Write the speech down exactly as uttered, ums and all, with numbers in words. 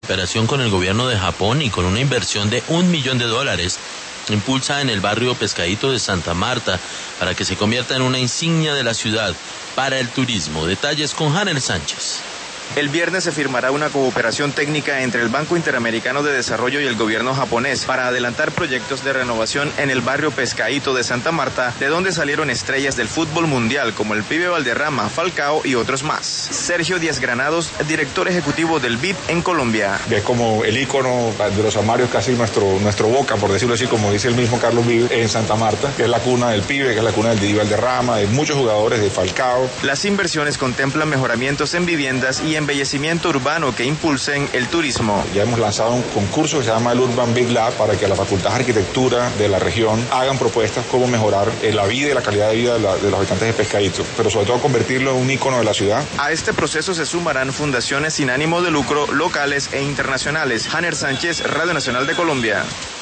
Operación con el gobierno de Japón y con una inversión de un millón de dólares, impulsa en el barrio Pescadito de Santa Marta para que se convierta en una insignia de la ciudad para el turismo. Detalles con Hanner Sánchez. El viernes se firmará una cooperación técnica entre el Banco Interamericano de Desarrollo y el gobierno japonés para adelantar proyectos de renovación en el barrio Pescadito de Santa Marta, de donde salieron estrellas del fútbol mundial como el Pibe Valderrama, Falcao y otros más. Sergio Díaz Granados, director ejecutivo del B I D en Colombia. Es como el ícono de los armarios, casi nuestro, nuestro Boca, por decirlo así, como dice el mismo Carlos Vive, en Santa Marta, que es la cuna del Pibe, que es la cuna del Pibe Valderrama, de muchos jugadores, de Falcao. Las inversiones contemplan mejoramientos en viviendas y embellecimiento urbano que impulsen el turismo. Ya hemos lanzado un concurso que se llama el Urban Big Lab para que las facultades de arquitectura de la región hagan propuestas cómo mejorar la vida y la calidad de vida de, la, de los habitantes de Pescadito, pero sobre todo convertirlo en un ícono de la ciudad. A este proceso se sumarán fundaciones sin ánimo de lucro locales e internacionales. Hanner Sánchez, Radio Nacional de Colombia.